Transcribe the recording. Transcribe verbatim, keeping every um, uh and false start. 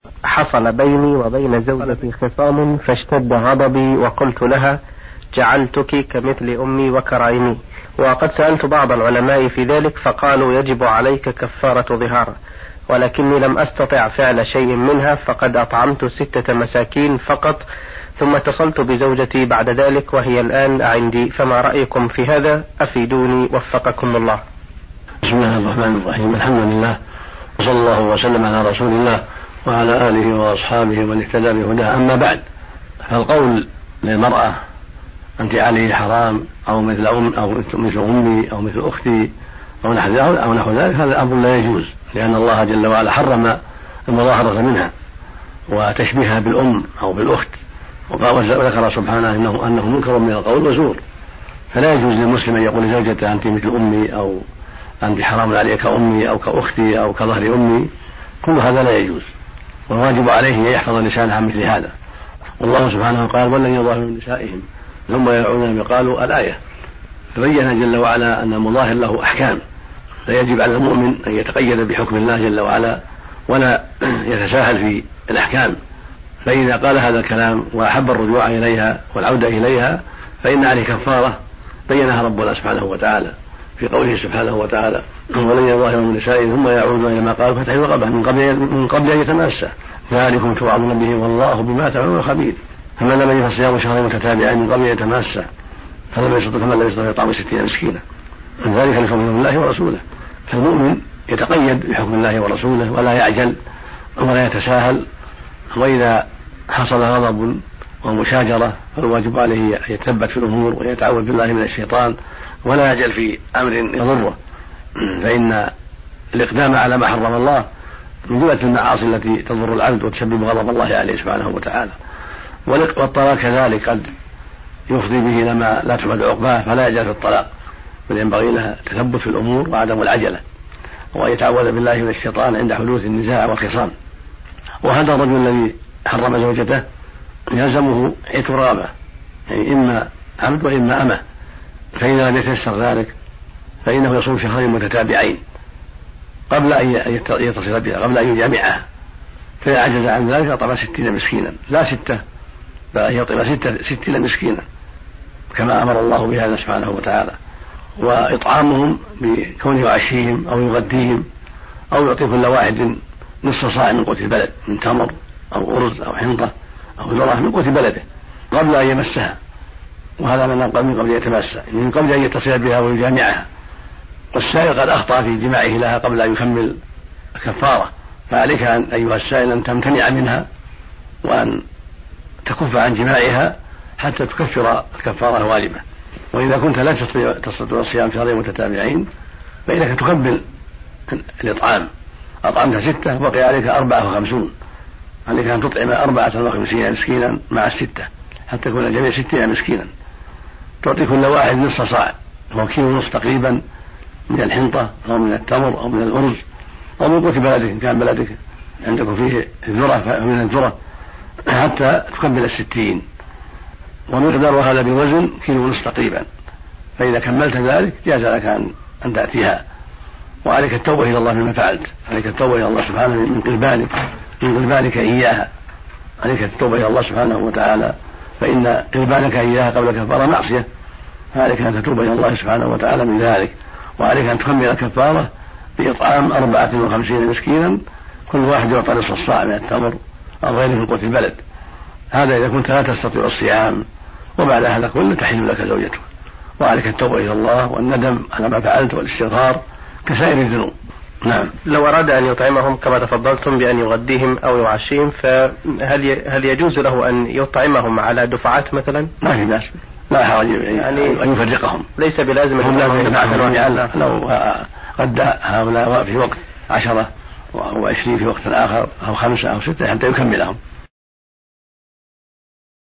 حصل بيني وبين زوجتي خصام فاشتد غضبي وقلت لها جعلتك كمثل أمي وكرائمي، وقد سألت بعض العلماء في ذلك فقالوا يجب عليك كفارة ظهار، ولكني لم أستطع فعل شيء منها فقد أطعمت ستة مساكين فقط، ثم اتصلت بزوجتي بعد ذلك وهي الآن عندي، فما رأيكم في هذا؟ أفيدوني وفقكم الله. بسم الله الرحمن الرحيم، الحمد لله وصلى الله وسلم على رسول الله وعلى آله وأصحابه ومن اهتدى بهداه. أما بعد، فالقول للمرأة أنت علي حرام أو مثل أم أو مثل أمي أو مثل أختي أو نحو ذلك هذا أمر لا يجوز، لأن الله جل وعلا حرم المظاهرة منها وتشبيهها بالأم أو بالأخت، وذكر سبحانه إنه أنه منكر من القول وزور. فلا يجوز للمسلم أن يقول لزوجته أنت مثل أمي أو أنت حرام عليك كأمي أو كأختي أو كظهر أمي، كل هذا لا يجوز، والواجب عليه أن يحفظ لسانه عن مثل هذا. والله سبحانه قال ولن يظاهر من نسائهم ثم يعودون بقالوا الآية، فبين جل وعلا أن المظاهر له أحكام، لا يجب على المؤمن أن يتقيد بحكم الله جل وعلا ولا يتساهل في الأحكام، فإذا قال هذا الكلام وأحب الرجوع إليها والعودة إليها فإن عليه كفارة بينها ربنا سبحانه وتعالى في قوله سبحانه وتعالى ولن يظاهر من نسائهم ثم يعودون إلى ما قالوا فتحرير رقبة من قبل من قبل أن يتماسا ذلكم توعظون به والله بما تعملون خبير. فمن لم يجد صيام شهرين متتابعين من قبل أن يتماسا فلم يستطع فمن لم يستطع يطعم ستين مسكينا، من ذلك لحكم الله ورسوله. فالمؤمن يتقيد بحكم الله ورسوله ولا يعجل ولا يتساهل، وإذا حصل غضب ومشاجرة فالواجب عليه أن يتثبت في الأمور ويتعوذ بالله من الشيطان ولا يعجل في أمر يضره، فإن الإقدام على ما حرم الله من جملة المعاصي التي تضر العبد وتسبب غضب الله عليه سبحانه وتعالى. والطلاق كذلك قد يفضي به إلى ما لا تحمد عقباه، فلا يعجل في الطلاق، بل ينبغي له التثبت في الأمور وعدم العجلة، ويتعوذ بالله من الشيطان عند حدوث النزاع والخصام. وهذا الرجل الذي حرم زوجته يلزمه عتق رقبة، يعني إما عبد وإما أمة، فإذا لم يتيسر ذلك فإنه يصوم شهرين متتابعين قبل أن يتصل بها قبل أن يجامعها، فإذا عجز عن ذلك أطعم ستين مسكينا، لا ستة بل أن يطعم ستين مسكينا كما أمر الله بهذا سبحانه وتعالى. وإطعامهم بكونه يعشيهم أو يغديهم أو يعطي كل واحد نصف صاع من قوت البلد من تمر أو أرز أو حنطة أو ذرة من قوت بلده قبل أن يمسها، وهذا من قبل من قبل أن يتمسها، من قبل أن يتصل بها ويجامعها. والسائل قد أخطأ في جماعه لها قبل أن يكمل الكفارة، فعليك أن أيها السائل أن تمتنع منها وأن تكف عن جماعها حتى تكفر الكفارة الواجبة. وإذا كنت لا تستطيع الصيام شهرين متتابعين فإنك تكمل الإطعام، أطعمت ستة بقي عليك أربعة وخمسون، عليك أن تطعم أربعة وخمسين مسكينا مع الستة حتى يكون الجميع ستين مسكينا، تعطي كل واحد نصف صاع هو كيلو ونصف تقريبا من الحنطة أو من التمر أو من الأرز أو من قوت بلدك إن كان بلدك عندكم فيه الذرة من الذرة حتى تكمل الستين، ومقدار هذا بوزن كيلو ونصف تقريبا. فإذا كملت ذلك جاز لك أن, أن تأتيها، وعليك التوبة إلى الله مما فعلت، عليك التوبة إلى الله سبحانه من قلبانك من قلبانك إياها، عليك التوبة إلى الله سبحانه وتعالى، فإن قلبانك إياها قبل كفارة معصية، فعليك أن تتوب إلى الله سبحانه وتعالى من ذلك، وعليك أن تكمل الكفارة بإطعام أربعة وخمسين مسكينا كل واحد يعطى نصف الصاع من التمر أو غيره من قوت البلد. هذا إذا كنت لا تستطيع الصيام، وبعد هذا كله تحل لك زوجتك، وعليك التوبة إلى الله والندم على ما فعلت والاستغفار كسائر الذنوب. نعم. لو أراد أن يطعمهم كما تفضلتم بأن يغديهم أو يعشيهم، فهل هل يجوز له أن يطعمهم على دفعات مثلا؟ ما في بأس، لا حرج يعني أن يفرقهم، ليس بلازم أن لو غدى هؤلاء في وقت عشرة وعشرين في وقت آخر أو خمسة أو ستة حتى يكملهم.